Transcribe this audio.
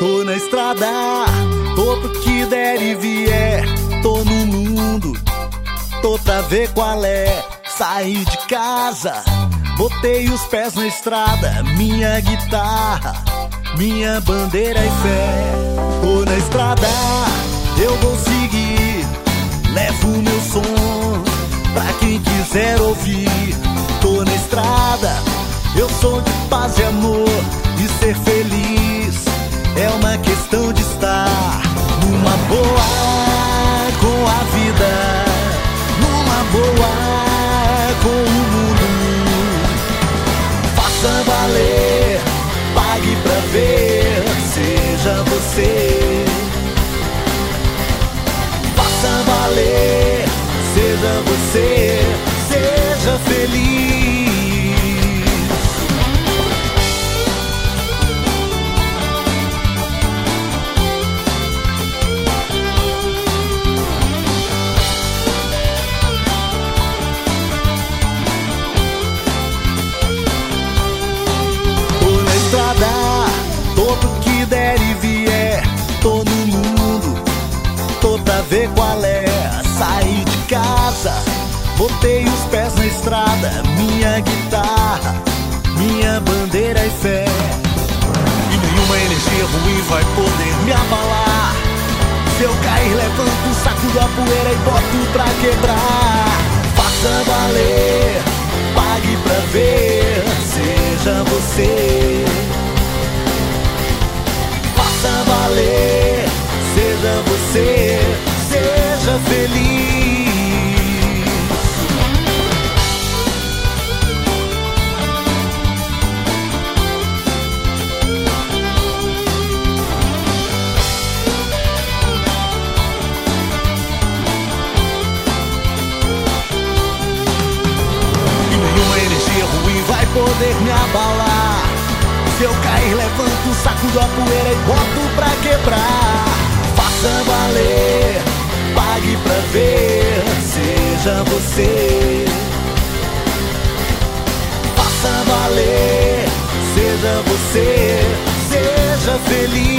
Tô na estrada, tô pro que der e vier. Tô no mundo, tô pra ver qual é. Saí de casa, botei os pés na estrada. Minha guitarra, minha bandeira e fé. Tô na estrada, eu vou seguir. Levo meu som pra quem quiser ouvir. Tô na estrada, eu sou de paz e amor. E ser feliz é uma questão de estar numa boa com a vida, numa boa com o mundo. Faça valer, pague pra ver, seja você. Faça valer, seja você, seja feliz. Tô pro que der e vier. Tô no mundo, tô pra ver qual é. Saí de casa, botei os pés na estrada. Minha guitarra, minha bandeira e fé. E nenhuma energia ruim vai poder me abalar. Se eu cair, levanto, sacudo a poeira e boto pra quebrar. Faça valer, pague pra ver, seja você. Faça valer, seja você, seja feliz. E nenhuma energia ruim vai poder me abalar. Se eu cair, levanto, sacudo a poeira e boto pra quebrar. Faça valer, pague pra ver, seja você. Faça valer, seja você, seja feliz.